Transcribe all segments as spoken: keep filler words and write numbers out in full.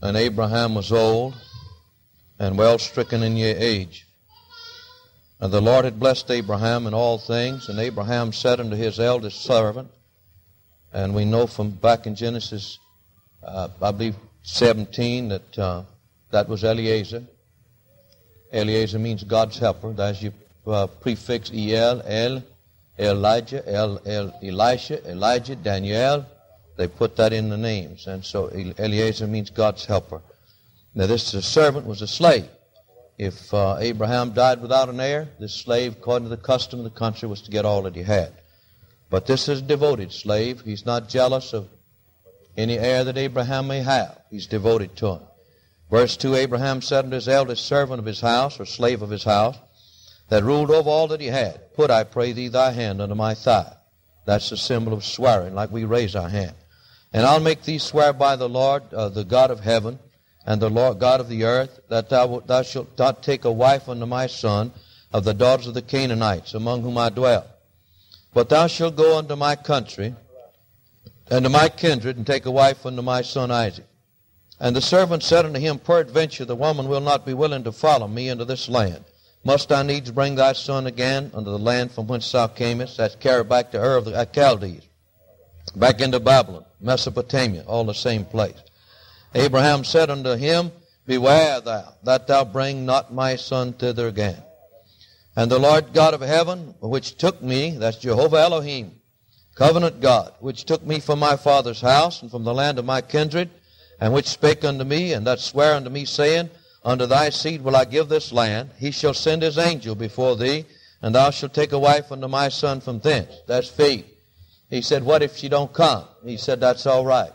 And Abraham was old and well stricken in year age. And the Lord had blessed Abraham in all things, and Abraham said unto his eldest servant, and we know from back in Genesis, uh, I believe seventeen, that uh, that was Eliezer. Eliezer means God's helper. That's your uh, prefix E L, El, Elijah, El, El, Elisha, Elijah, Daniel. They put that in the names. And so Eliezer means God's helper. Now this servant was a slave. If uh, Abraham died without an heir, this slave, according to the custom of the country, was to get all that he had. But this is a devoted slave. He's not jealous of any heir that Abraham may have. He's devoted to him. Verse two, Abraham said unto his eldest servant of his house, or slave of his house, that ruled over all that he had, put, I pray thee, thy hand under my thigh. That's the symbol of swearing, like we raise our hand. And I'll make thee swear by the Lord, uh, the God of heaven, and the Lord God of the earth, that thou, thou shalt not take a wife unto my son of the daughters of the Canaanites, among whom I dwell. But thou shalt go unto my country, and to my kindred, and take a wife unto my son Isaac. And the servant said unto him, peradventure the woman will not be willing to follow me into this land. Must I needs bring thy son again unto the land from whence thou camest? That's carried back to Ur of the Chaldees, back into Babylon, Mesopotamia, all the same place. Abraham said unto him, beware thou, that thou bring not my son thither again. And the Lord God of heaven, which took me, that's Jehovah Elohim, covenant God, which took me from my father's house and from the land of my kindred, and which spake unto me, and that sware unto me, saying, unto thy seed will I give this land. He shall send his angel before thee, and thou shalt take a wife unto my son from thence. That's faith. He said, what if she don't come? He said, that's all right.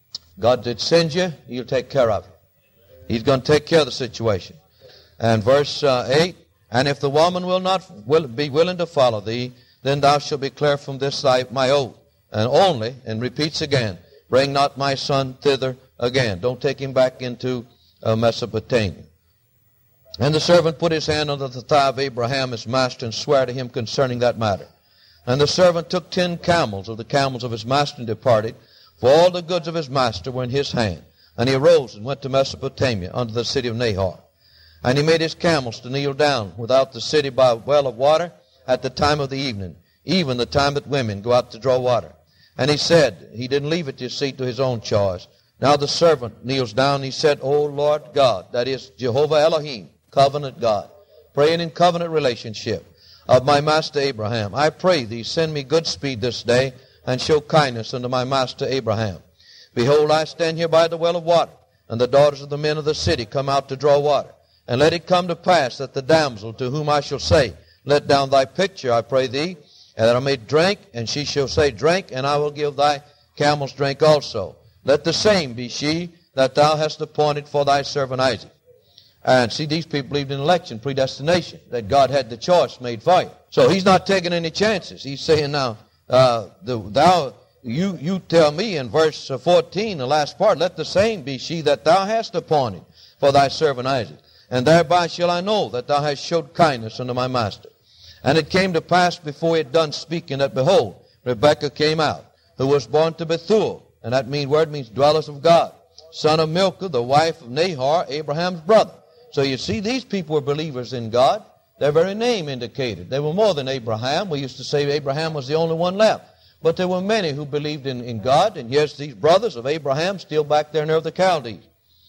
God did send you, he'll take care of you. He's going to take care of the situation. And verse uh, eight, and if the woman will not will, be willing to follow thee, then thou shalt be clear from this thy, my oath. And only, and repeats again, bring not my son thither again. Don't take him back into uh, Mesopotamia. And the servant put his hand under the thigh of Abraham his master, and sware to him concerning that matter. And the servant took ten camels of the camels of his master and departed, for all the goods of his master were in his hand. And he arose and went to Mesopotamia unto the city of Nahor. And he made his camels to kneel down without the city by a well of water at the time of the evening, even the time that women go out to draw water. And he said, he didn't leave it, you see, to his own choice. Now the servant kneels down, and he said, O Lord God, that is Jehovah Elohim, covenant God, praying in covenant relationship of my master Abraham, I pray thee, send me good speed this day, and show kindness unto my master Abraham. Behold, I stand here by the well of water, and the daughters of the men of the city come out to draw water. And let it come to pass that the damsel to whom I shall say, let down thy pitcher, I pray thee, and that I may drink, and she shall say, drink, and I will give thy camels drink also. Let the same be she that thou hast appointed for thy servant Isaac. And see, these people believed in election, predestination, that God had the choice made for you. So he's not taking any chances. He's saying now, uh, the, thou, you, you tell me in verse fourteen, the last part, let the same be she that thou hast appointed for thy servant Isaac. And thereby shall I know that thou hast showed kindness unto my master. And it came to pass before he had done speaking that, behold, Rebekah came out, who was born to Bethuel, and that mean word means dwellers of God, son of Milcah, the wife of Nahor, Abraham's brother. So you see, these people were believers in God. Their very name indicated. They were more than Abraham. We used to say Abraham was the only one left. But there were many who believed in, in God, and here's these brothers of Abraham still back there near the Chaldees.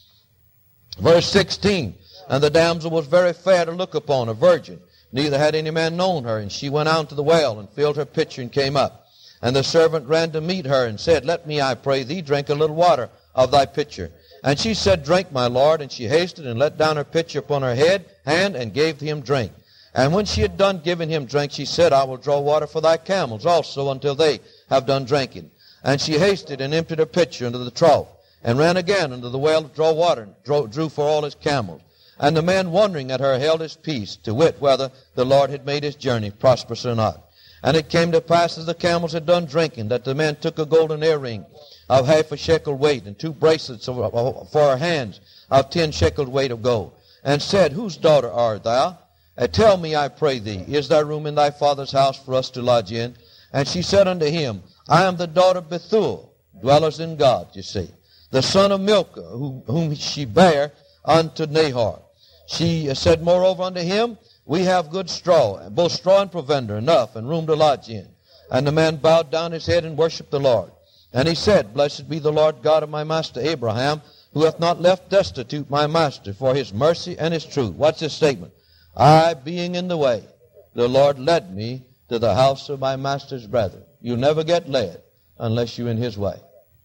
Verse sixteen, and the damsel was very fair to look upon, a virgin. Neither had any man known her. And she went out to the well and filled her pitcher and came up. And the servant ran to meet her and said, let me, I pray thee, drink a little water of thy pitcher. And she said, drink, my lord. And she hasted and let down her pitcher upon her head, hand, and gave him drink. And when she had done giving him drink, she said, I will draw water for thy camels also until they have done drinking. And she hasted and emptied her pitcher into the trough, and ran again into the well to draw water, and drew, drew for all his camels. And the man wondering at her held his peace, to wit whether the Lord had made his journey prosperous or not. And it came to pass as the camels had done drinking, that the man took a golden earring of half a shekel weight, and two bracelets of, of, for her hands of ten shekel weight of gold, and said, whose daughter art thou? And tell me, I pray thee, is there room in thy father's house for us to lodge in? And she said unto him, I am the daughter of Bethuel, dwellers in God, you see. the son of Milcah, who, whom she bare unto Nahor. She said moreover unto him, we have good straw, both straw and provender enough, and room to lodge in. And the man bowed down his head and worshipped the Lord. And he said, Blessed be the Lord God of my master Abraham, who hath not left destitute my master, for his mercy and his truth. What's his statement? I, being in the way, the Lord led me to the house of my master's brethren. You'll never get led unless you're in his way.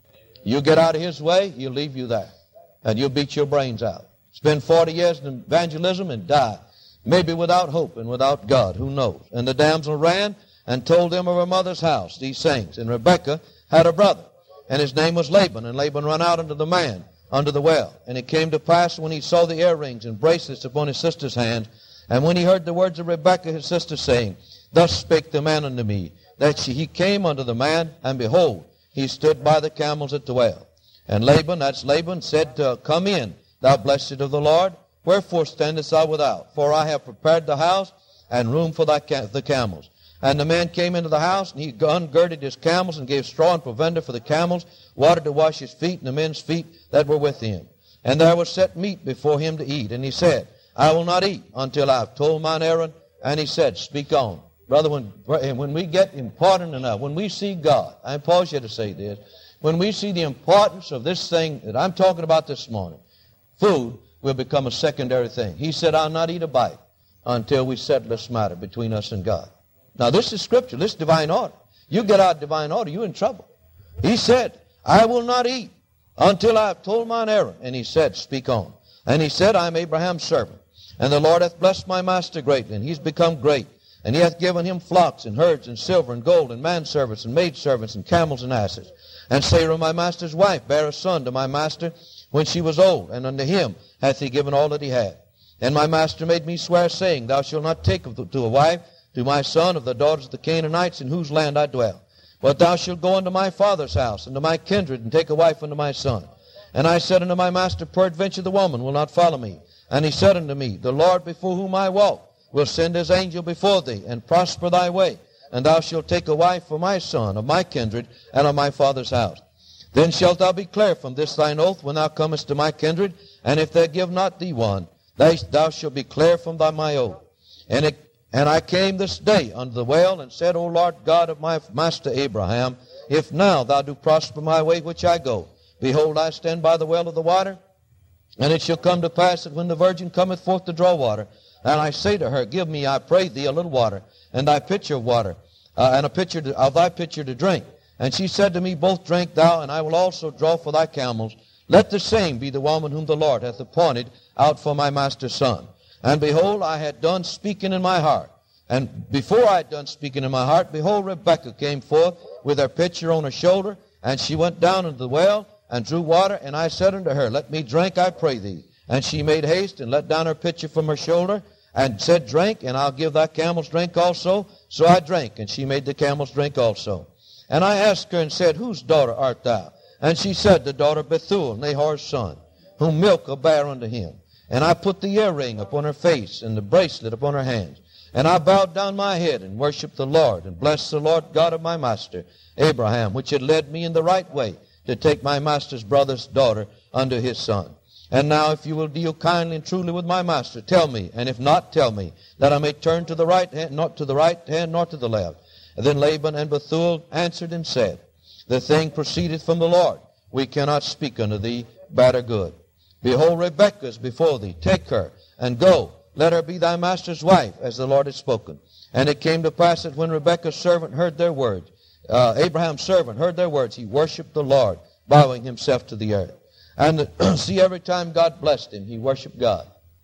You get out of his way, he'll leave you there. And you'll beat your brains out. Spend forty years in evangelism and die. Maybe without hope and without God. Who knows? And the damsel ran and told them of her mother's house, these things. And Rebekah had a brother, and his name was Laban. And Laban ran out unto the man under the well. And it came to pass when he saw the earrings and bracelets upon his sister's hands, and when he heard the words of Rebekah his sister, saying, Thus spake the man unto me, that she, he came unto the man, and behold, he stood by the camels at the well. And Laban, that's Laban, said, uh, Come in, thou blessed of the Lord, wherefore standest thou without? For I have prepared the house and room for thy ca- the camels. And the man came into the house, and he ungirded his camels, and gave straw and provender for the camels, water to wash his feet, and the men's feet that were with him. And there was set meat before him to eat. And he said, I will not eat until I have told mine errand. And he said, Speak on. Brother, when, when we get important enough, when we see God, I pause you to say this, when we see the importance of this thing that I'm talking about this morning, food will become a secondary thing. He said, I'll not eat a bite until we settle this matter between us and God. Now, this is Scripture. This is divine order. You get out of divine order, you're in trouble. He said, I will not eat until I have told mine errand. And he said, Speak on. And he said, I am Abraham's servant. And the Lord hath blessed my master greatly, and he's become great. And he hath given him flocks and herds and silver and gold and manservants and maidservants and camels and asses. And Sarah my master's wife bare a son to my master when she was old, and unto him hath he given all that he had. And my master made me swear, saying, Thou shalt not take to a wife to my son of the daughters of the Canaanites, in whose land I dwell. But thou shalt go unto my father's house, and to my kindred, and take a wife unto my son. And I said unto my master, Peradventure the woman will not follow me. And he said unto me, The Lord before whom I walk will send his angel before thee, and prosper thy way. And thou shalt take a wife for my son, of my kindred, and of my father's house. Then shalt thou be clear from this thine oath when thou comest to my kindred, and if they give not thee one, thou shalt be clear from thy my oath. And it And I came this day unto the well, and said, O Lord God of my master Abraham, if now thou do prosper my way which I go, behold, I stand by the well of the water, and it shall come to pass that when the virgin cometh forth to draw water, and I say to her, Give me, I pray thee, a little water, and thy pitcher of water, uh, and a pitcher to, of thy pitcher to drink. And she said to me, Both drink thou, and I will also draw for thy camels. Let the same be the woman whom the Lord hath appointed out for my master's son. And behold, I had done speaking in my heart. And before I had done speaking in my heart, behold, Rebekah came forth with her pitcher on her shoulder, and she went down into the well and drew water. And I said unto her, Let me drink, I pray thee. And she made haste and let down her pitcher from her shoulder, and said, Drink, and I'll give thy camels drink also. So I drank, and she made the camels drink also. And I asked her and said, Whose daughter art thou? And she said, The daughter of Bethuel, Nahor's son, whom Milcah bare unto him. And I put the earring upon her face, and the bracelet upon her hands. And I bowed down my head, and worshipped the Lord, and blessed the Lord God of my master, Abraham, which had led me in the right way, to take my master's brother's daughter unto his son. And now if you will deal kindly and truly with my master, tell me, and if not, tell me, that I may turn to the right hand, not to the right hand, nor to the left. And then Laban and Bethuel answered and said, The thing proceedeth from the Lord. We cannot speak unto thee bad or good. Behold, Rebekah is before thee. Take her, and go. Let her be thy master's wife, as the Lord had spoken. And it came to pass that when Rebekah's servant heard their words, uh, Abraham's servant heard their words, he worshipped the Lord, bowing himself to the earth. And see, every time God blessed him, he worshipped God.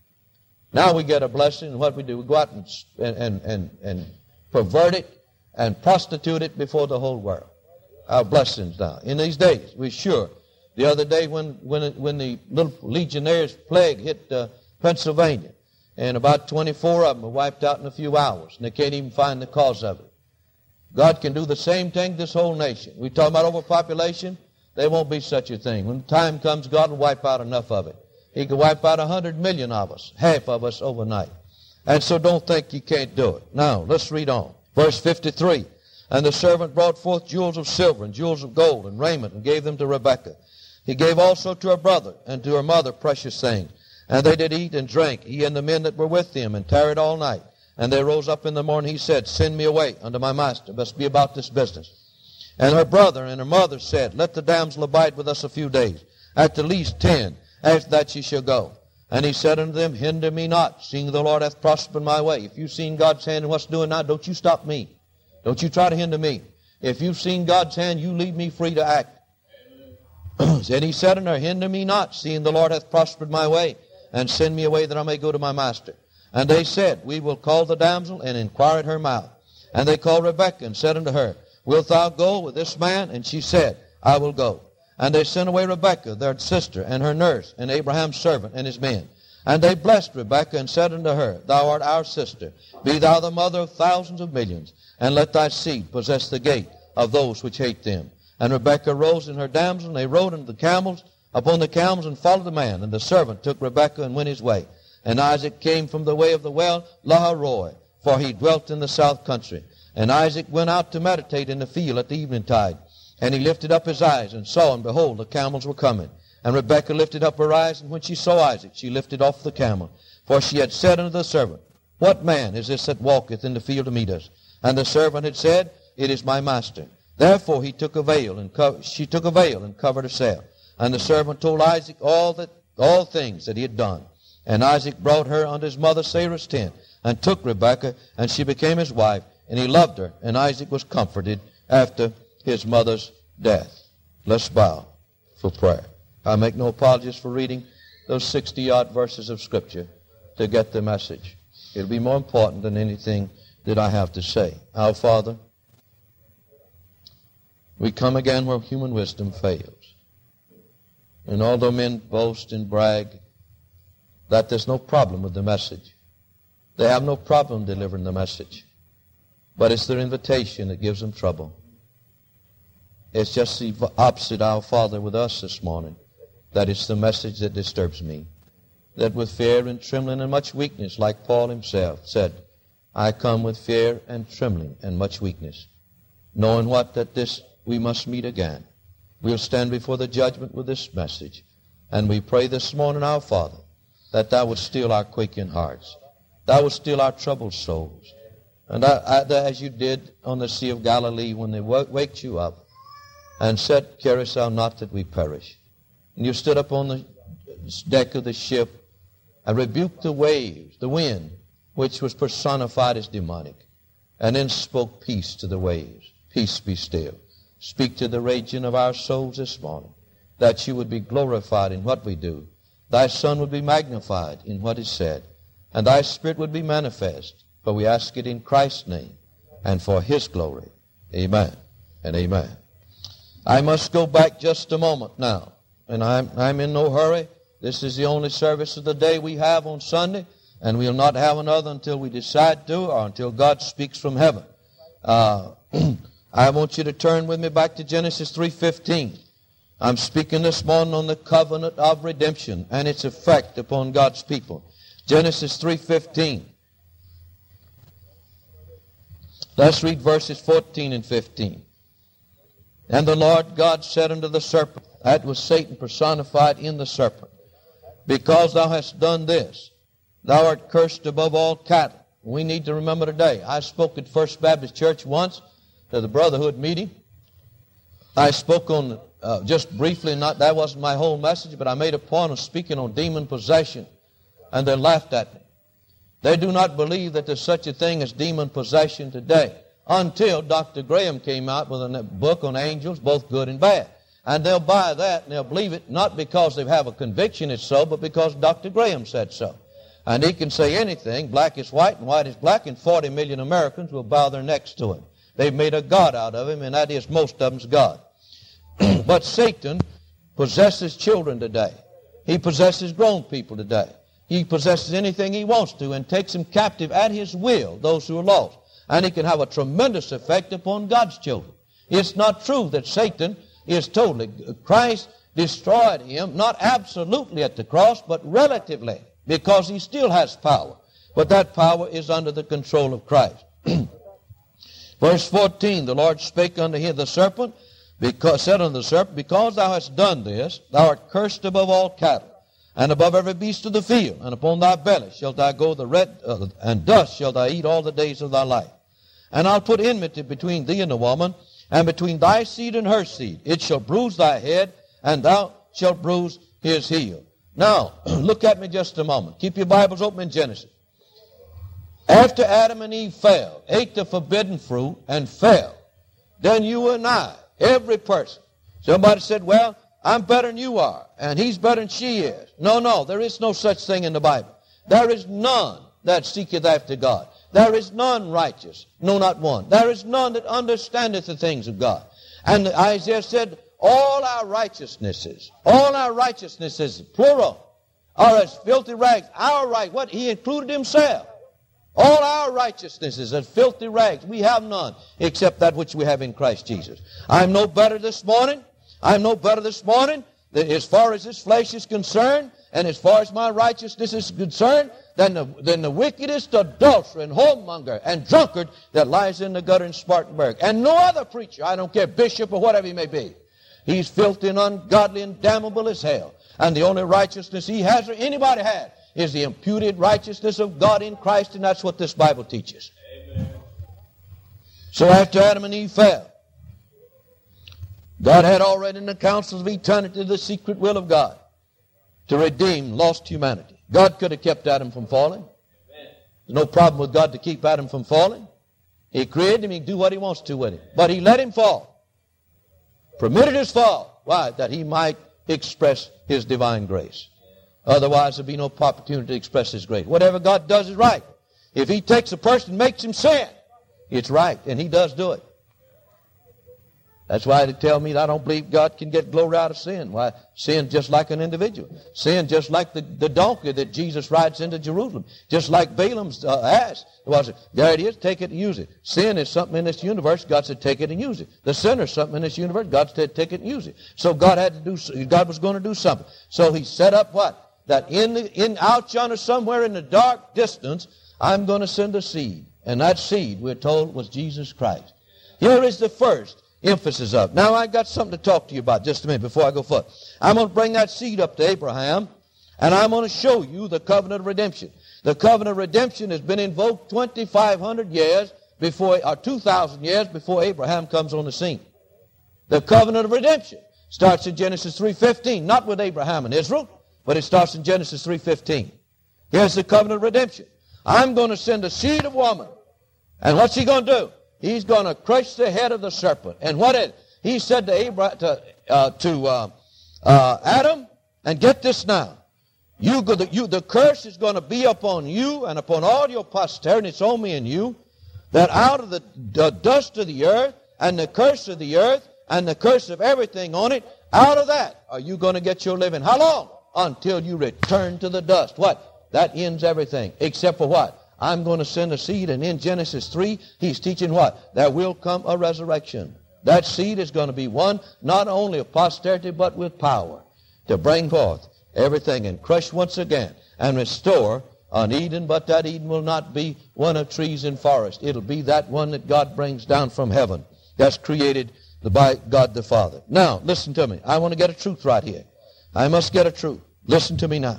Now we get a blessing, and what we do, we go out and, and, and, and pervert it and prostitute it before the whole world. Our blessings now. In these days, we're sure. The other day when, when, it, when the little Legionnaire's plague hit uh, Pennsylvania, and about twenty-four of them were wiped out in a few hours, and they can't even find the cause of it. God can do the same thing to this whole nation. We're talking about overpopulation. There won't be such a thing. When the time comes, God will wipe out enough of it. He can wipe out a hundred million of us, half of us overnight. And so don't think you can't do it. Now, let's read on. Verse fifty-three. And the servant brought forth jewels of silver and jewels of gold and raiment, and gave them to Rebekah. He gave also to her brother and to her mother precious things. And they did eat and drink, he and the men that were with him, and tarried all night. And they rose up in the morning. He said, Send me away unto my master. Must be about this business. And her brother and her mother said, Let the damsel abide with us a few days, at the least ten. After that she shall go. And he said unto them, Hinder me not, seeing the Lord hath prospered my way. If you've seen God's hand in what's doing now, don't you stop me. Don't you try to hinder me. If you've seen God's hand, you leave me free to act. And he said unto her, Hinder me not, seeing the Lord hath prospered my way, and send me away that I may go to my master. And they said, We will call the damsel and inquire at her mouth. And they called Rebekah and said unto her, Wilt thou go with this man? And she said, I will go. And they sent away Rebekah, their sister, and her nurse, and Abraham's servant, and his men. And they blessed Rebekah, and said unto her, Thou art our sister. Be thou the mother of thousands of millions, and let thy seed possess the gate of those which hate them. And Rebekah rose in her damsel, and they rode unto the camels, upon the camels, and followed the man. And the servant took Rebekah, and went his way. And Isaac came from the way of the well Lahairoi, for he dwelt in the south country. And Isaac went out to meditate in the field at the eventide. And he lifted up his eyes, and saw, and behold, the camels were coming. And Rebekah lifted up her eyes, and when she saw Isaac, she lifted off the camel. For she had said unto the servant, What man is this that walketh in the field to meet us? And the servant had said, It is my master. Therefore he took a veil, and co- she took a veil, and covered herself. And the servant told Isaac all that all things that he had done. And Isaac brought her unto his mother Sarah's tent, and took Rebekah, and she became his wife, and he loved her. And Isaac was comforted after his mother's death. Let's bow for prayer. I make no apologies for reading those sixty-odd verses of Scripture to get the message. It'll be more important than anything that I have to say. Our Father, we come again where human wisdom fails. And although men boast and brag that there's no problem with the message, they have no problem delivering the message. But it's their invitation that gives them trouble. It's just the opposite, our Father, with us this morning. That it's the message that disturbs me. That with fear and trembling and much weakness, like Paul himself said, I come with fear and trembling and much weakness, knowing what? That this we must meet again. We'll stand before the judgment with this message. And we pray this morning, our Father, that thou would still our quaking hearts. Thou would still our troubled souls. And I, I, as you did on the Sea of Galilee when they w- waked you up and said, Carest thou not that we perish? And you stood up on the deck of the ship and rebuked the waves, the wind, which was personified as demonic, and then spoke peace to the waves. Peace be still. Speak to the raging of our souls this morning, that you would be glorified in what we do. Thy Son would be magnified in what is said, and thy Spirit would be manifest. For we ask it in Christ's name and for his glory. Amen and amen. I must go back just a moment now, and I'm, I'm in no hurry. This is the only service of the day we have on Sunday, and we'll not have another until we decide to, or until God speaks from heaven. Uh, I want you to turn with me back to Genesis three fifteen. I'm speaking this morning on the covenant of redemption and its effect upon God's people. Genesis three fifteen. Let's read verses fourteen and fifteen. And the Lord God said unto the serpent, that was Satan personified in the serpent, because thou hast done this, thou art cursed above all cattle. We need to remember today, I spoke at First Baptist Church once to the brotherhood meeting. I spoke on, uh, just briefly, not that wasn't my whole message, but I made a point of speaking on demon possession, and they laughed at me. They do not believe that there's such a thing as demon possession today, until Doctor Graham came out with a book on angels, both good and bad. And they'll buy that and they'll believe it, not because they have a conviction it's so, but because Doctor Graham said so. And he can say anything, black is white and white is black, and forty million Americans will bow their necks to him. They've made a God out of him, and that is most of them's God. But Satan possesses children today. He possesses grown people today. He possesses anything he wants to and takes them captive at his will, those who are lost. And he can have a tremendous effect upon God's children. It's not true that Satan is totally, Christ destroyed him, not absolutely at the cross, but relatively, because he still has power. But that power is under the control of Christ. Verse fourteen, the Lord spake unto him, the serpent, because, said unto the serpent, because thou hast done this, thou art cursed above all cattle, and above every beast of the field, and upon thy belly shalt thou go the red, uh, and dust shalt thou eat all the days of thy life. And I'll put enmity between thee and the woman, and between thy seed and her seed. It shall bruise thy head, and thou shalt bruise his heel. Now, look at me just a moment. Keep your Bibles open in Genesis. After Adam and Eve fell, ate the forbidden fruit, and fell, then you and I, every person, somebody said, well, I'm better than you are, and he's better than she is. No, no, there is no such thing in the Bible. There is none that seeketh after God. There is none righteous, no, not one. There is none that understandeth the things of God. And Isaiah said, all our righteousnesses, all our righteousnesses, plural, are as filthy rags. Our right, what? He included himself. All our righteousnesses are filthy rags. We have none except that which we have in Christ Jesus. I'm no better this morning. I'm no better this morning as far as this flesh is concerned, and as far as my righteousness is concerned, than the, than the wickedest adulterer and whoremonger and drunkard that lies in the gutter in Spartanburg. And no other preacher, I don't care, bishop or whatever he may be. He's filthy and ungodly and damnable as hell. And the only righteousness he has or anybody had is the imputed righteousness of God in Christ, and that's what this Bible teaches. Amen. So after Adam and Eve fell, God had already in the counsels of eternity the secret will of God to redeem lost humanity. God could have kept Adam from falling. There's no problem with God to keep Adam from falling. He created him, he can do what he wants to with him. But he let him fall. Permitted his fall. Why? That he might express his divine grace. Otherwise there'd be no opportunity to express his grace. Whatever God does is right. If he takes a person and makes him sin, it's right, and he does do it. That's why they tell me that I don't believe God can get glory out of sin. Why? Sin just like an individual. Sin just like the, the donkey that Jesus rides into Jerusalem. Just like Balaam's uh, ass. Was it? There it is, take it and use it. Sin is something in this universe, God said take it and use it. The sinner is something in this universe, God said take it and use it. So God had to do, God was going to do something. So he set up what? That in the, in out yonder somewhere in the dark distance, I'm going to send a seed. And that seed, we're told, was Jesus Christ. Here is the first emphasis of. Now I got something to talk to you about just a minute before I go further. I'm going to bring that seed up to Abraham, and I'm going to show you the covenant of redemption. The covenant of redemption has been invoked twenty-five hundred years before, or two thousand years before Abraham comes on the scene. The covenant of redemption starts in Genesis three fifteen, not with Abraham and Israel, but it starts in Genesis three fifteen. Here's the covenant of redemption. I'm going to send a seed of woman. And what's he going to do? He's going to crush the head of the serpent. And what is it? He said to, Abraham, to, uh, to uh, uh, Adam, and get this now, you, go, the, you, the curse is going to be upon you and upon all your posterity, and it's on me and you, that out of the, the dust of the earth and the curse of the earth and the curse of everything on it, out of that are you going to get your living. How long? Until you return to the dust. What? That ends everything. Except for what? I'm going to send a seed, and in Genesis three, he's teaching what? There will come a resurrection. That seed is going to be one, not only of posterity, but with power to bring forth everything and crush once again and restore an Eden, but that Eden will not be one of trees and forest. It'll be that one that God brings down from heaven. That's created by God the Father. Now, listen to me. I want to get a truth right here. I must get a truth. Listen to me now.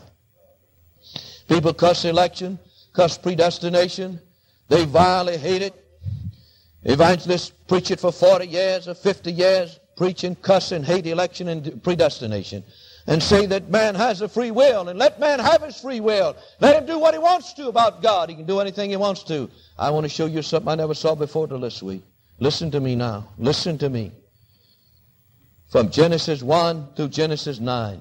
People cuss election, cuss predestination. They vilely hate it. Evangelists preach it for forty years or fifty years, preaching, cussing, hate election and predestination, and say that man has a free will, and let man have his free will. Let him do what he wants to about God. He can do anything he wants to. I want to show you something I never saw before till this week. Listen to me now. Listen to me. From Genesis one through Genesis nine,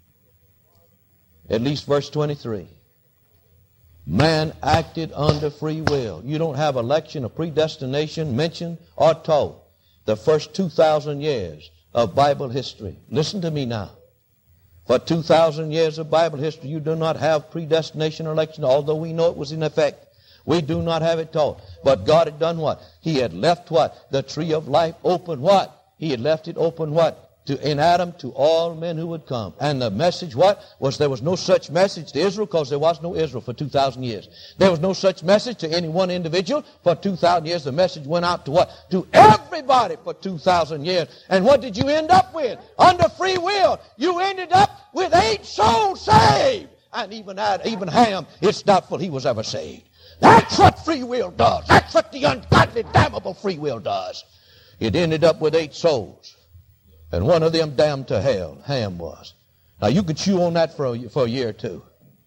at least verse twenty-three. Man acted under free will. You don't have election or predestination mentioned or told. The first two thousand years of Bible history. Listen to me now. For two thousand years of Bible history, you do not have predestination or election, although we know it was in effect. We do not have it taught. But God had done what? He had left what? The tree of life open what? He had left it open what? To, in Adam to all men who would come. And the message, what? Was there was no such message to Israel because there was no Israel for two thousand years. There was no such message to any one individual for two thousand years. The message went out to what? To everybody for two thousand years. And what did you end up with? Under free will, you ended up with eight souls saved. And even, even Ham, it's doubtful he was ever saved. That's what free will does. That's what the ungodly, damnable free will does. It ended up with eight souls. And one of them damned to hell. Ham was. Now you could chew on that for a, for a year or two.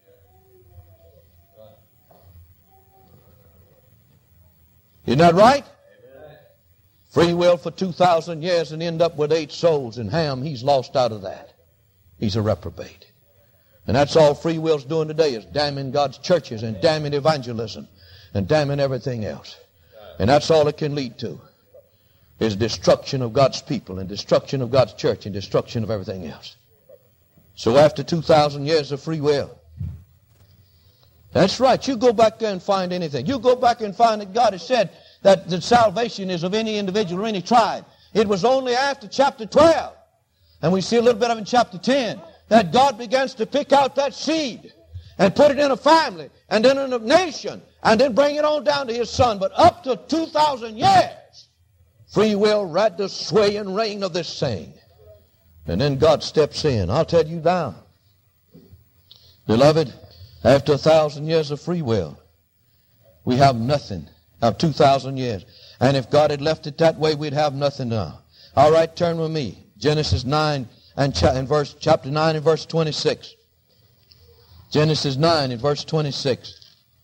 Isn't that right? Amen. Free will for two thousand years and end up with eight souls. And Ham, he's lost out of that. He's a reprobate. And that's all free will's doing today is damning God's churches and damning evangelism and damning everything else. And that's all it can lead to. Is destruction of God's people and destruction of God's church and destruction of everything else. So after two thousand years of free will, that's right, you go back there and find anything. You go back and find that God has said that the salvation is of any individual or any tribe. It was only after chapter twelve, and we see a little bit of it in chapter ten, that God begins to pick out that seed and put it in a family and then in a nation and then bring it on down to his son. But up to two thousand years, free will right the sway and reign of this thing. And then God steps in. I'll tell you now, beloved, after a thousand years of free will, we have nothing. Of two thousand years. And if God had left it that way, we'd have nothing now. All right, turn with me. Genesis nine and, cha- and verse, chapter nine and verse twenty-six. Genesis nine and verse twenty-six.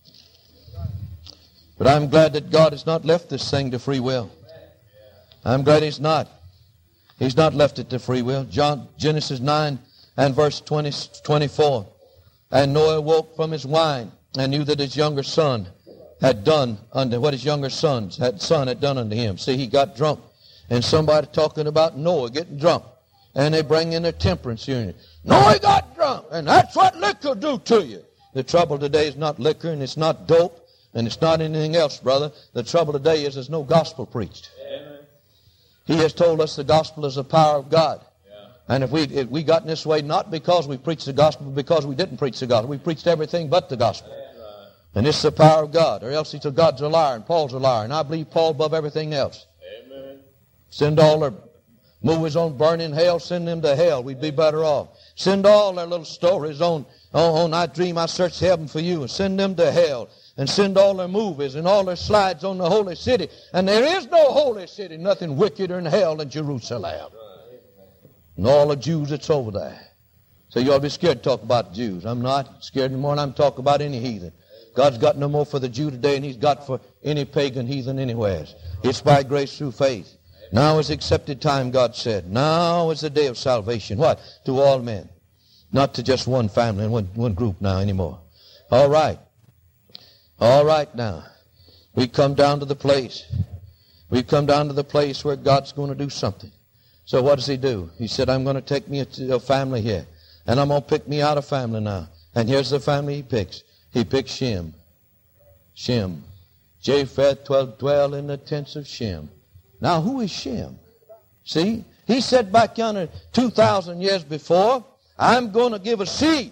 But I'm glad that God has not left this thing to free will. I'm glad he's not. He's not left it to free will. John, Genesis nine and verse twenty, twenty-four. And Noah woke from his wine and knew that his younger son had done unto what his younger sons had son had done unto him. See, he got drunk. And somebody talking about Noah getting drunk. And they bring in their temperance union. Noah got drunk, and that's what liquor do to you. The trouble today is not liquor, and it's not dope, and it's not anything else, brother. The trouble today is there's no gospel preached. Amen. He has told us the gospel is the power of God. Yeah. And if we if we got in this way, not because we preached the gospel, but because we didn't preach the gospel. We preached everything but the gospel. Yeah. And it's the power of God, or else he said God's a liar, and Paul's a liar. And I believe Paul above everything else. Amen. Send all their movies on burning hell, send them to hell. We'd be better off. Send all their little stories on, on, on I Dream I Searched Heaven for You, and send them to hell. And send all their movies and all their slides on the holy city. And there is no holy city, nothing wickeder in hell than Jerusalem. And all the Jews that's over there. So you ought to be scared to talk about Jews. I'm not scared anymore, and I'm talking about any heathen. God's got no more for the Jew today than he's got for any pagan heathen anywhere. It's by grace through faith. Now is the accepted time, God said. Now is the day of salvation. What? To all men. Not to just one family and one, one group now anymore. All right. All right now. We come down to the place. We come down to the place where God's going to do something. So what does he do? He said, I'm going to take me a, a family here. And I'm going to pick me out a family now. And here's the family he picks. He picks Shem. Shem. Japheth dwell in the tents of Shem. Now, who is Shem? See, he said back yonder two thousand years before, I'm going to give a seed.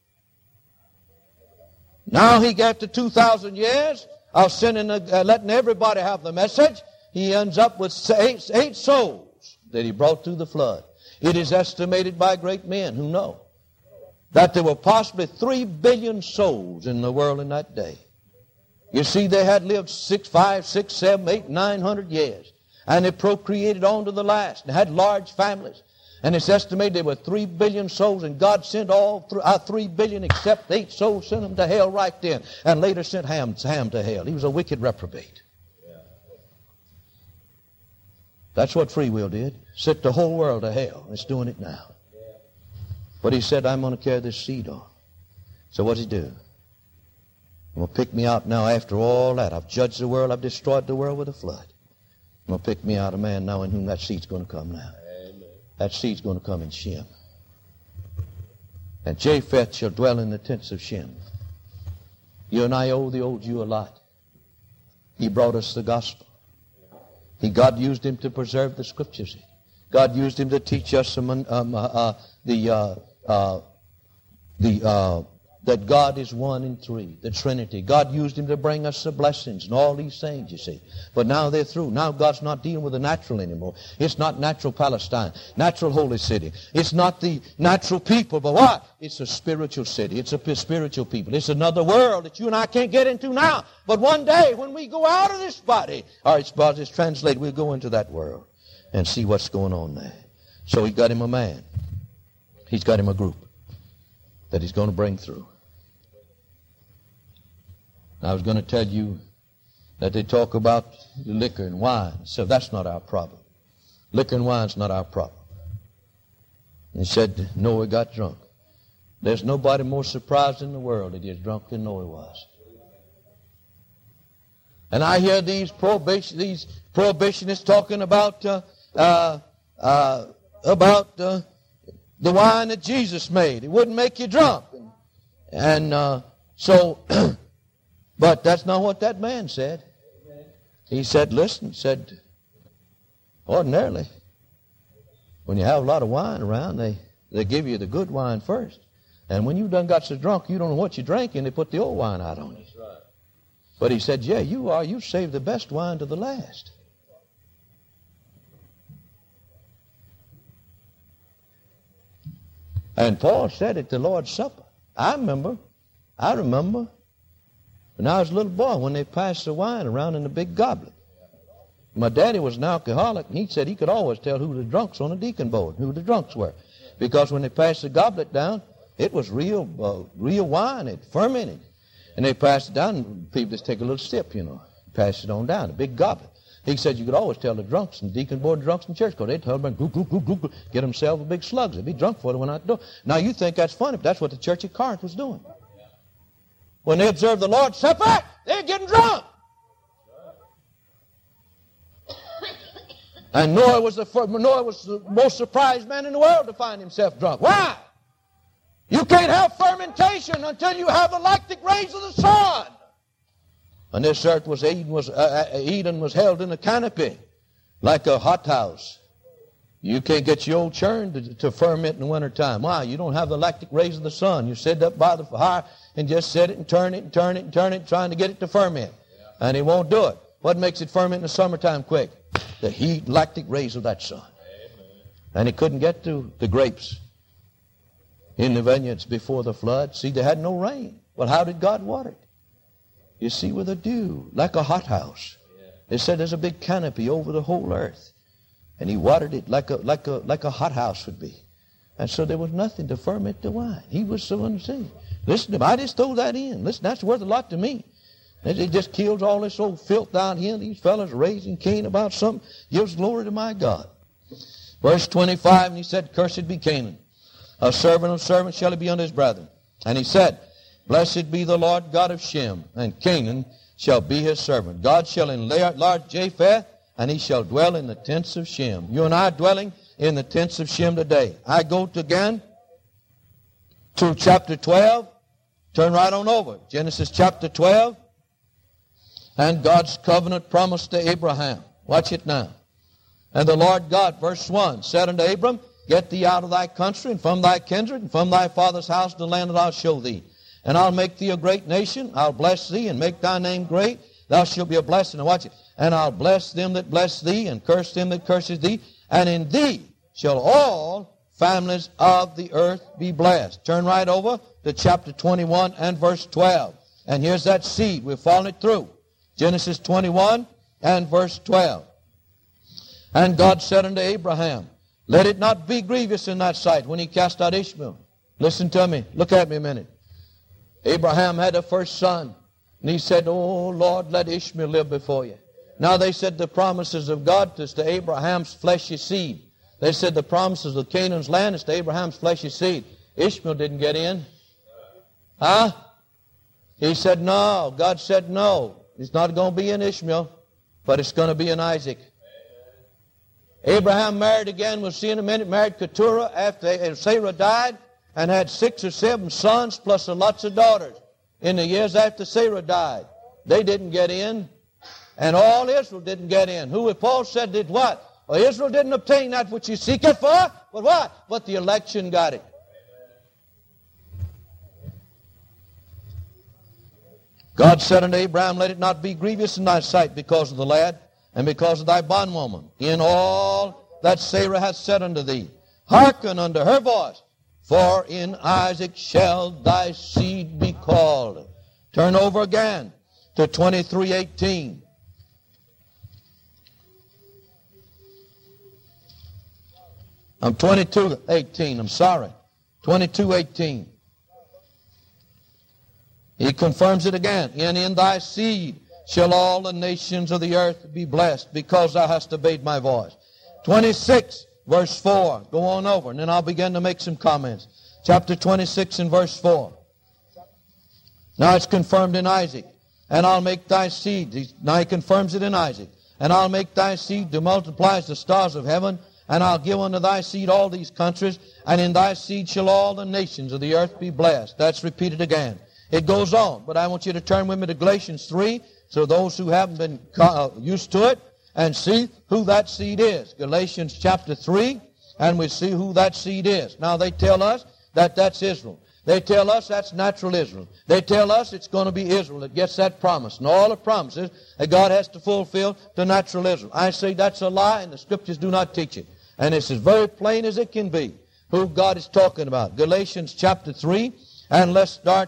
Now he got to two thousand years of sending, uh, letting everybody have the message. He ends up with eight, eight souls that he brought through the flood. It is estimated by great men who know that there were possibly three billion souls in the world in that day. You see, they had lived six, five, six, seven, eight, nine hundred years. And they procreated on to the last. They had large families. And it's estimated there were three billion souls, and God sent all th- uh, three billion except eight souls, sent them to hell right then. And later sent Ham, Ham to hell. He was a wicked reprobate. Yeah. That's what free will did. Sent the whole world to hell. It's doing it now. Yeah. But he said, I'm going to carry this seed on. So what did he do? I'm going to pick me out now after all that. I've judged the world. I've destroyed the world with a flood. I'm going to pick me out a man now in whom that seed's going to come now. Amen. That seed's going to come in Shem. And Japheth shall dwell in the tents of Shem. You and I owe the old Jew a lot. He brought us the gospel. He, God used him to preserve the scriptures. God used him to teach us some, um, uh, uh, the uh, uh, the uh, that God is one in three, the Trinity. God used him to bring us the blessings and all these things, you see. But now they're through. Now God's not dealing with the natural anymore. It's not natural Palestine, natural holy city. It's not the natural people, but what? It's a spiritual city. It's a spiritual people. It's another world that you and I can't get into now. But one day when we go out of this body, or it's, it's translated, we'll go into that world and see what's going on there. So he got him a man. He's got him a group that he's going to bring through. I was going to tell you that they talk about liquor and wine. So that's not our problem. Liquor and wine's not our problem. He said Noah got drunk. There's nobody more surprised in the world that he is drunk than Noah was. And I hear these prohibition, these prohibitionists talking about uh, uh, uh, about uh, the wine that Jesus made. It wouldn't make you drunk, and, and uh, so. But that's not what that man said. He said, listen, he said, ordinarily, when you have a lot of wine around, they, they give you the good wine first. And when you done got so drunk, you don't know what you're drinking, they put the old wine out on you. But he said, yeah, you are. You saved the best wine to the last. And Paul said at the Lord's Supper. I remember. I remember. When I was a little boy, when they passed the wine around in the big goblet. My daddy was an alcoholic, and he said he could always tell who the drunks on the deacon board, who the drunks were. Because when they passed the goblet down, it was real uh, real wine. It fermented. And they passed it down, and people just take a little sip, you know, pass it on down, a big goblet. He said you could always tell the drunks and deacon board drunks in church, because they'd tell them, goop, goop, goop, goop, goop, get themselves a big slugs. They'd be drunk before they went out the door. Now, you think that's funny, but that's what the church at Corinth was doing. When they observed the Lord's Supper, they're getting drunk. And Noah was the first, Noah was the most surprised man in the world to find himself drunk. Why? You can't have fermentation until you have the lactic rays of the sun. And this earth was Eden was uh, Eden was held in a canopy, like a hothouse. You can't get your old churn to, to ferment in the wintertime. Why? You don't have the lactic rays of the sun. You sit up by the fire and just set it and turn it and turn it and turn it, trying to get it to ferment. And it won't do it. What makes it ferment in the summertime quick? The heat, lactic rays of that sun. And it couldn't get to the grapes in the vineyards before the flood. See, they had no rain. Well, how did God water it? You see, with a dew, like a hothouse. They said there's a big canopy over the whole earth. And he watered it like a like a like a hothouse would be. And so there was nothing to ferment the wine. He was so unseen. Listen to me, I just throw that in. Listen, that's worth a lot to me. It just kills all this old filth down here. These fellas raising Cain about something. Gives glory to my God. Verse twenty-five, and he said, Cursed be Canaan. A servant of servants shall he be unto his brethren. And he said, Blessed be the Lord God of Shem, and Canaan shall be his servant. God shall enlarge Japheth, and he shall dwell in the tents of Shem. You and I are dwelling in the tents of Shem today. I go to again to chapter twelve. Turn right on over. Genesis chapter twelve. And God's covenant promise to Abraham. Watch it now. And the Lord God, verse one, said unto Abram, Get thee out of thy country, and from thy kindred, and from thy father's house, to the land that I'll show thee. And I'll make thee a great nation. I'll bless thee, and make thy name great. Thou shalt be a blessing. Now watch it. And I'll bless them that bless thee, and curse them that curses thee. And in thee shall all families of the earth be blessed. Turn right over to chapter twenty-one and verse twelve. And here's that seed. We've followed it through. Genesis twenty-one and verse twelve. And God said unto Abraham, Let it not be grievous in thy sight when he cast out Ishmael. Listen to me. Look at me a minute. Abraham had a first son. And he said, Oh, Lord, let Ishmael live before you. Now they said the promises of God is to Abraham's fleshy seed. They said the promises of Canaan's land is to Abraham's fleshy seed. Ishmael didn't get in. Huh? He said no. God said no. It's not going to be in Ishmael, but it's going to be in Isaac. Abraham married again, we'll see in a minute, married Keturah after Sarah died, and had six or seven sons plus lots of daughters in the years after Sarah died. They didn't get in, and all Israel didn't get in. Who, Paul said, did what? Well, Israel didn't obtain that which he seeketh for, but what? But the election got it. God said unto Abraham, let it not be grievous in thy sight because of the lad, and because of thy bondwoman, in all that Sarah hath said unto thee. Hearken unto her voice, for in Isaac shall thy seed be called. Turn over again to twenty-three eighteen. I'm twenty-two eighteen, I'm sorry. twenty-two eighteen. He confirms it again. And in thy seed shall all the nations of the earth be blessed, because thou hast obeyed my voice. twenty-six, verse four. Go on over, and then I'll begin to make some comments. Chapter twenty-six and verse four. Now it's confirmed in Isaac. And I'll make thy seed. Now he confirms it in Isaac. And I'll make thy seed to multiply as the stars of heaven. And I'll give unto thy seed all these countries. And in thy seed shall all the nations of the earth be blessed. That's repeated again. It goes on. But I want you to turn with me to Galatians three. So those who haven't been uh, used to it, and see who that seed is. Galatians chapter three. And we see who that seed is. Now they tell us that that's Israel. They tell us that's natural Israel. They tell us it's going to be Israel that gets that promise. And all the promises that God has to fulfill to natural Israel. I say that's a lie, and the Scriptures do not teach it. And it's as very plain as it can be who God is talking about. Galatians chapter three, and let's start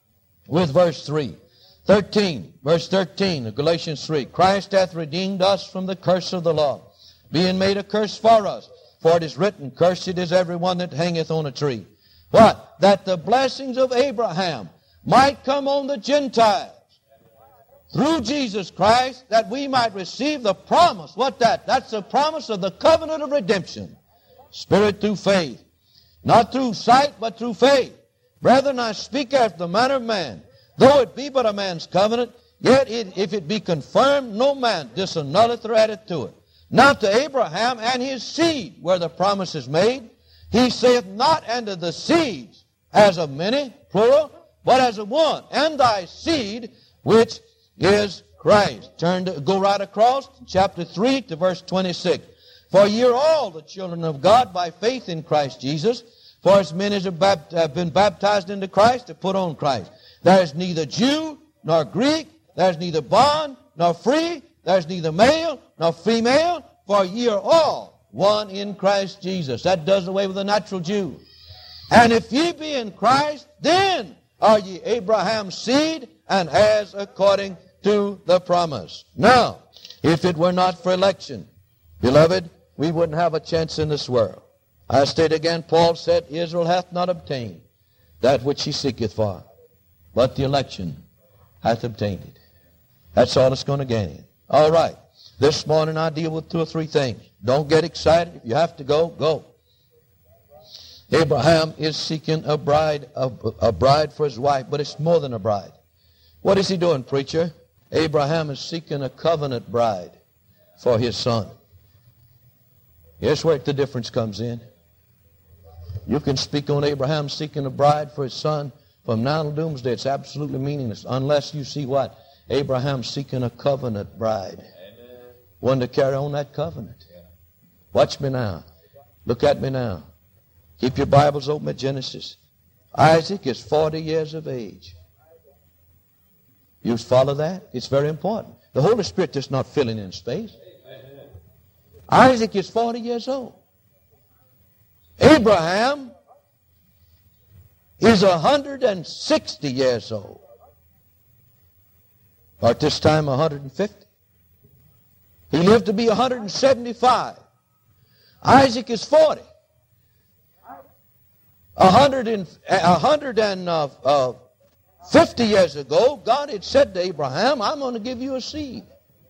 with verse three. thirteen, verse thirteen of Galatians three. Christ hath redeemed us from the curse of the law, being made a curse for us. For it is written, cursed is every one that hangeth on a tree. What? That the blessings of Abraham might come on the Gentiles through Jesus Christ, that we might receive the promise. What that? That's the promise of the covenant of redemption. Spirit through faith. Not through sight, but through faith. Brethren, I speak after the manner of man. Though it be but a man's covenant, yet it, if it be confirmed, no man disannulleth or addeth to it. Now to Abraham and his seed, where the promise is made, he saith not unto the seeds as of many, plural, but as of one, and thy seed, which is Christ. Turn to, go right across, chapter three to verse twenty-six. For ye are all the children of God by faith in Christ Jesus. For as many as have, bapt- have been baptized into Christ have put on Christ. There is neither Jew nor Greek, there is neither bond nor free, there is neither male nor female, for ye are all one in Christ Jesus. That does away with the natural Jew. And if ye be in Christ, then are ye Abraham's seed, and heirs according to the promise. Now, if it were not for election, beloved, we wouldn't have a chance in this world. I state again, Paul said, Israel hath not obtained that which he seeketh for, but the election hath obtained it. That's all it's going to gain. All right. This morning I deal with two or three things. Don't get excited. If you have to go, go. Abraham is seeking a bride, a, a bride for his wife, but it's more than a bride. What is he doing, preacher? Abraham is seeking a covenant bride for his son. Here's where the difference comes in. You can speak on Abraham seeking a bride for his son from now to doomsday. It's absolutely meaningless unless you see what? Abraham seeking a covenant bride. One to carry on that covenant. Watch me now. Look at me now. Keep your Bibles open at Genesis. Isaac is forty years of age. You follow that? It's very important. The Holy Spirit is not filling in space. Isaac is forty years old. Abraham is one hundred sixty years old. Or at this time, one hundred fifty. He lived to be one hundred seventy-five. Isaac is forty. one hundred and, one hundred fifty years ago, God had said to Abraham, I'm going to give you a seed.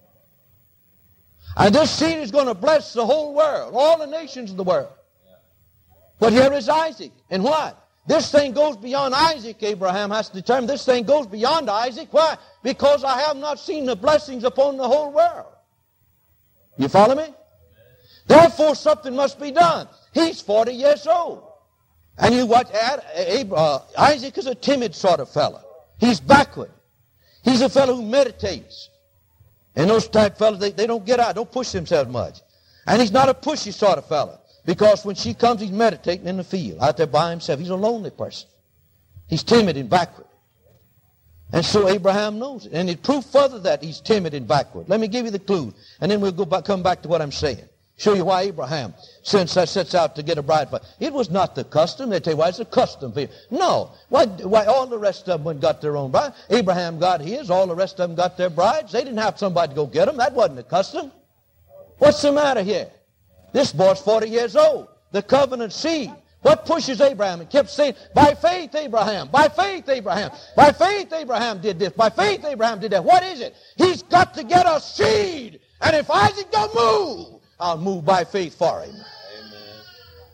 And this seed is going to bless the whole world, all the nations of the world. But here is Isaac. And what? This thing goes beyond Isaac, Abraham has determined. This thing goes beyond Isaac. Why? Because I have not seen the blessings upon the whole world. You follow me? Therefore, something must be done. He's forty years old. And you watch, uh, Isaac is a timid sort of fellow. He's backward. He's a fellow who meditates. And those type fellows, they, they don't get out, don't push themselves much. And he's not a pushy sort of fella. Because when she comes, he's meditating in the field, out there by himself. He's a lonely person. He's timid and backward. And so Abraham knows it. And it proved further that he's timid and backward. Let me give you the clue. And then we'll go back, come back to what I'm saying. Show you why Abraham since I sets out to get a bride for. It was not the custom. They tell you why it's a custom for you. No. Why, why all the rest of them got their own bride? Abraham got his. All the rest of them got their brides. They didn't have somebody to go get them. That wasn't the custom. What's the matter here? This boy's forty years old. The covenant seed. What pushes Abraham? He kept saying, by faith Abraham, by faith Abraham, by faith Abraham did this, by faith Abraham did that. What is it? He's got to get a seed. And if Isaac don't move, I'll move by faith for him. Amen.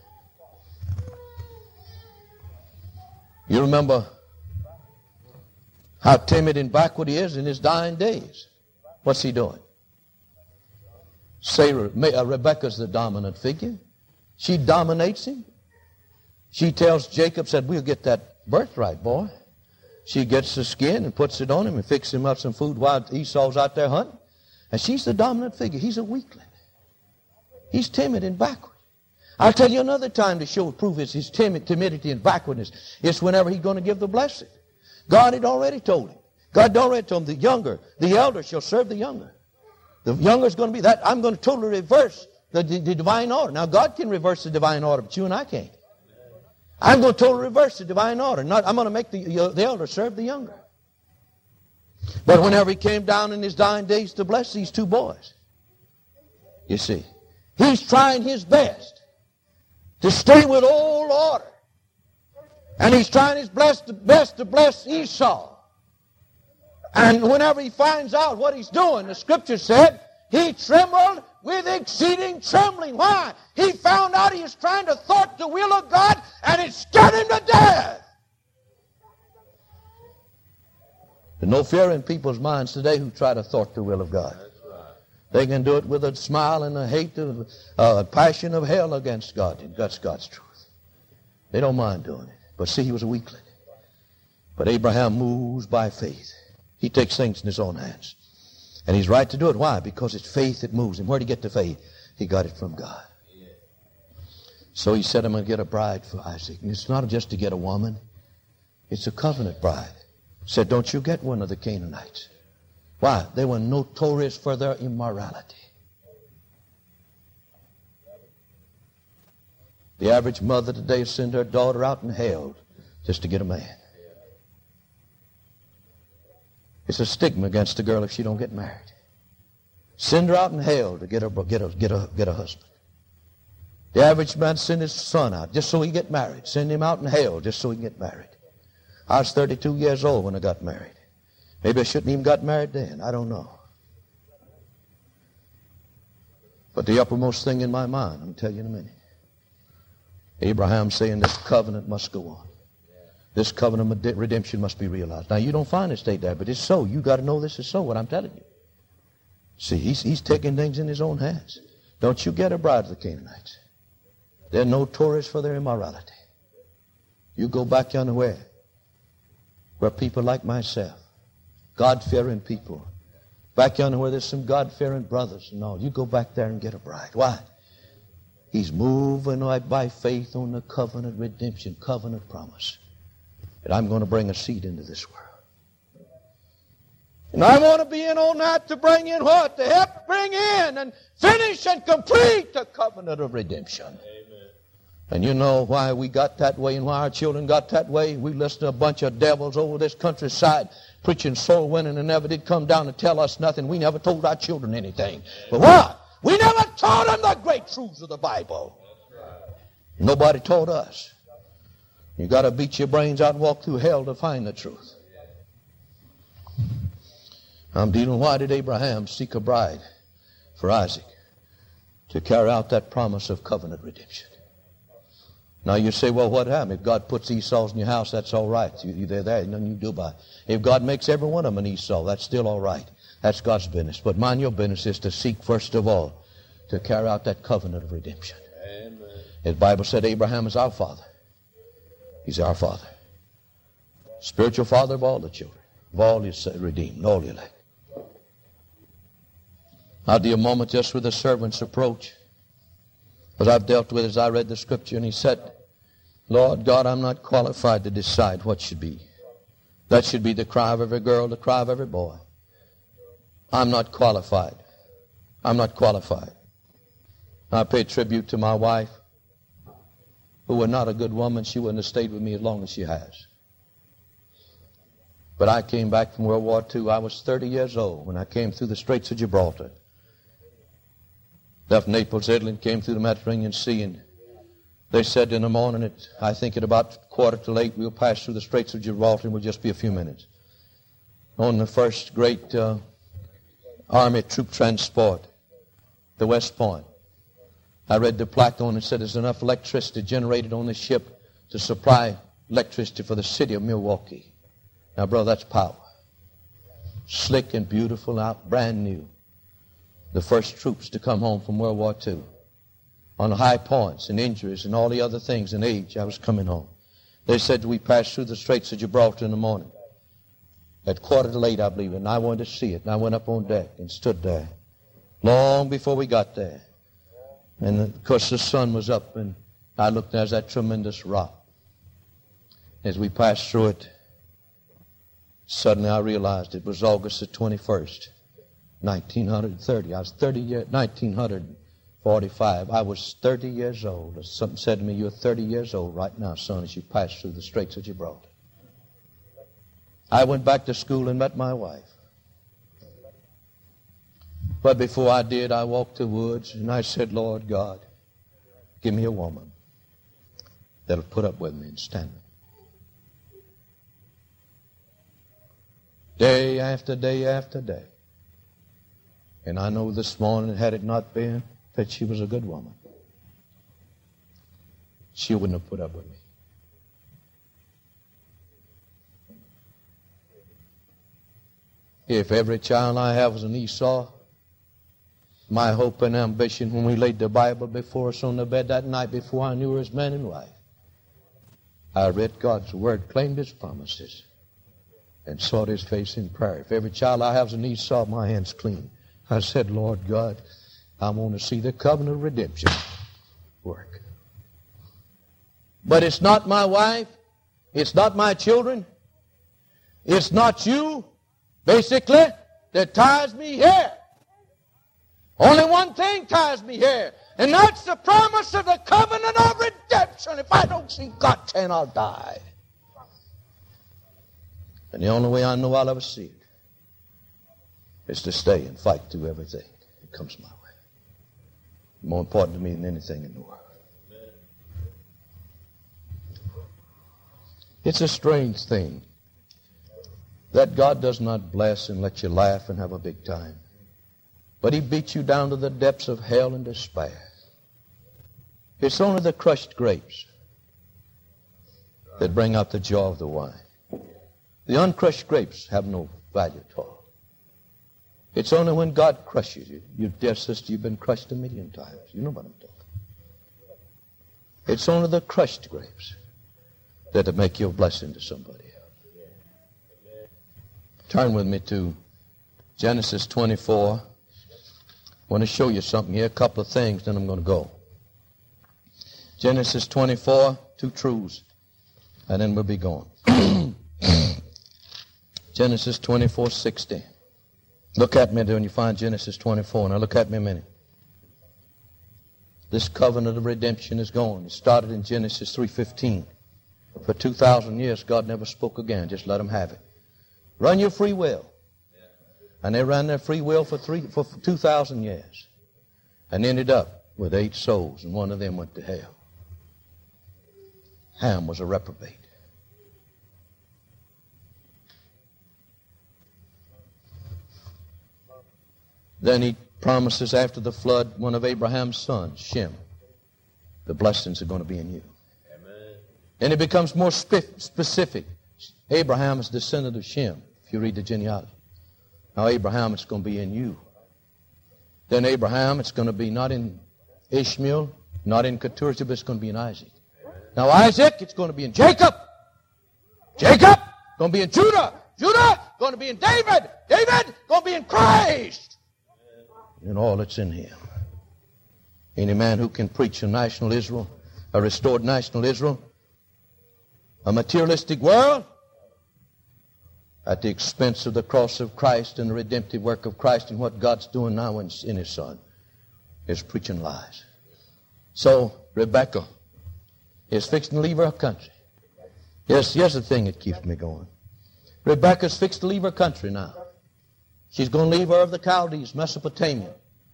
You remember how timid and backward he is in his dying days. What's he doing? Sarah, Rebecca's the dominant figure. She dominates him. She tells Jacob, said, we'll get that birthright, boy. She gets the skin and puts it on him and fixes him up some food while Esau's out there hunting. And she's the dominant figure. He's a weakling. He's timid and backward. I'll tell you another time to show, prove his, his timid, timidity and backwardness. It's whenever he's going to give the blessing. God had already told him. God had already told him the younger, the elder shall serve the younger. The younger is going to be that. I'm going to totally reverse the, the, the divine order. Now, God can reverse the divine order, but you and I can't. I'm going to totally reverse the divine order. Not, I'm going to make the, the elder serve the younger. But whenever he came down in his dying days to bless these two boys, you see, he's trying his best to stay with old order. And he's trying his best to bless Esau. And whenever he finds out what he's doing, the scripture said, he trembled with exceeding trembling. Why? He found out he was trying to thwart the will of God, and it scared him to death. There's no fear in people's minds today who try to thwart the will of God. They can do it with a smile and a hate of uh, a passion of hell against God. And that's God's truth. They don't mind doing it. But see, he was a weakling. But Abraham moves by faith. He takes things in his own hands. And he's right to do it. Why? Because it's faith that moves him. Where did he get the faith? He got it from God. So he said, I'm going to get a bride for Isaac. And it's not just to get a woman. It's a covenant bride. He said, don't you get one of the Canaanites. Why? They were notorious for their immorality. The average mother today sends her daughter out in hell just to get a man. It's a stigma against a girl if she don't get married. Send her out in hell to get a, get a, get a, get a husband. The average man send his son out just so he get married. Send him out in hell just so he can get married. I was thirty-two years old when I got married. Maybe I shouldn't even got married then. I don't know. But the uppermost thing in my mind, I'll tell you in a minute. Abraham saying this covenant must go on. This covenant of redemption must be realized. Now, you don't find it state there, but it's so. You got to know this is so, what I'm telling you. See, he's, he's taking things in his own hands. Don't you get a bride of the Canaanites. They're notorious for their immorality. You go back yonder where? Where people like myself, God-fearing people, back yonder where there's some God-fearing brothers and all, you go back there and get a bride. Why? He's moving by faith on the covenant redemption, covenant promise. That I'm going to bring a seed into this world. And I want to be in on that to bring in what? To help bring in and finish and complete the covenant of redemption. Amen. And you know why we got that way and why our children got that way? We listened to a bunch of devils over this countryside preaching soul winning and never did come down to tell us nothing. We never told our children anything. But what? We never taught them the great truths of the Bible. Nobody taught us. You got to beat your brains out and walk through hell to find the truth. I'm dealing, why did Abraham seek a bride for Isaac? To carry out that promise of covenant redemption. Now you say, well, what happened? If God puts Esau's in your house, that's all right. You, you, they're there, nothing you can do about it. If God makes every one of them an Esau, that's still all right. That's God's business. But mind your business is to seek first of all to carry out that covenant of redemption. Amen. The Bible said Abraham is our father. He's our father. Spiritual father of all the children, of all his redeemed, all the elect. I'll do a moment just with the servant's approach. Because I've dealt with it as I read the scripture, and he said, Lord God, I'm not qualified to decide what should be. That should be the cry of every girl, the cry of every boy. I'm not qualified. I'm not qualified. I pay tribute to my wife, who was not a good woman. She wouldn't have stayed with me as long as she has. But I came back from World War Two. I was thirty years old when I came through the Straits of Gibraltar. Left Naples, Italy, and came through the Mediterranean Sea. And they said in the morning, at, I think at about quarter to eight, we'll pass through the Straits of Gibraltar and we'll just be a few minutes. On the first great uh, Army troop transport, the West Point. I read the plaque on it, said there's enough electricity generated on this ship to supply electricity for the city of Milwaukee. Now, brother, that's power. Slick and beautiful, out, brand new. The first troops to come home from World War Two. On the high points and injuries and all the other things and age, I was coming home. They said we passed through the Straits of Gibraltar in the morning. At quarter to eight, I believe, and I wanted to see it. And I went up on deck and stood there long before we got there. And of course the sun was up, and I looked, there's that tremendous rock. As we passed through it, suddenly I realized it was August the twenty-first, nineteen thirty. I was thirty years, nineteen forty-five. I was thirty years old. Something said to me, you're thirty years old right now, son, as you pass through the Straits of Gibraltar. I went back to school and met my wife. But before I did, I walked the woods and I said, Lord God, give me a woman that'll put up with me and stand me. Day after day after day. And I know this morning, had it not been that she was a good woman, she wouldn't have put up with me. If every child I have was an Esau, my hope and ambition when we laid the Bible before us on the bed that night before I knew her as man and wife, I read God's word, claimed his promises, and sought his face in prayer. If every child I have is an Esau, my hand's clean. I said, Lord God, I want to see the covenant of redemption work. But it's not my wife. It's not my children. It's not you, basically, that ties me here. Only one thing ties me here, and that's the promise of the covenant of redemption. If I don't see God's hand, I'll die. And the only way I know I'll ever see it is to stay and fight through everything that comes my way. More important to me than anything in the world. It's a strange thing that God does not bless and let you laugh and have a big time. But he beats you down to the depths of hell and despair. It's only the crushed grapes that bring out the joy of the wine. The uncrushed grapes have no value at all. It's only when God crushes you. You, dear sister, you've been crushed a million times. You know what I'm talking about. It's only the crushed grapes that make you a blessing to somebody else. Turn with me to Genesis twenty-four. I want to show you something here, a couple of things, then I'm going to go. Genesis twenty-four, two truths, and then we'll be going. Genesis twenty-four, sixty. Look at me when you find Genesis twenty-four. Now look at me a minute. This covenant of redemption is gone. It started in Genesis three fifteen. For two thousand years, God never spoke again. Just let them have it. Run your free will. And they ran their free will for three for two thousand years, and ended up with eight souls, and one of them went to hell. Ham was a reprobate. Then he promises after the flood, one of Abraham's sons, Shem, the blessings are going to be in you. Amen. Then it becomes more spe- specific. Abraham is descendant of Shem, if you read the genealogy. Now, Abraham, it's going to be in you. Then Abraham, it's going to be not in Ishmael, not in Keturah, but it's going to be in Isaac. Now, Isaac, it's going to be in Jacob. Jacob, going to be in Judah. Judah, going to be in David. David, going to be in Christ. And all that's in him. Any man who can preach a national Israel, a restored national Israel, a materialistic world, at the expense of the cross of Christ and the redemptive work of Christ and what God's doing now in, in His Son, is preaching lies. So, Rebekah is fixing to leave her country. Yes, here's the thing that keeps me going. Rebekah's fixed to leave her country now. She's going to leave Ur of the Chaldees, Mesopotamia.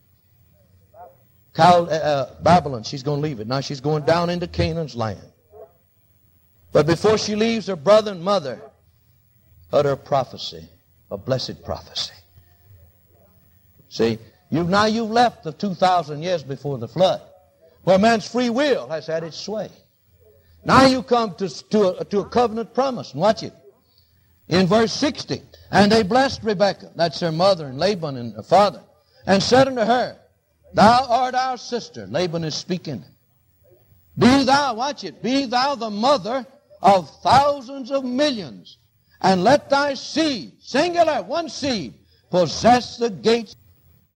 Cal, uh, Babylon, she's going to leave it. Now she's going down into Canaan's land. But before she leaves, her brother and mother utter a prophecy, a blessed prophecy. See, you've, now you've left the two thousand years before the flood, where man's free will has had its sway. Now you come to, to, a, to a covenant promise. And watch it. In verse sixty, and they blessed Rebekah, that's her mother and Laban and her father, and said unto her, Thou art our sister. Laban is speaking. Be thou, watch it, be thou the mother of thousands of millions, and let thy seed, singular, one seed, possess the gates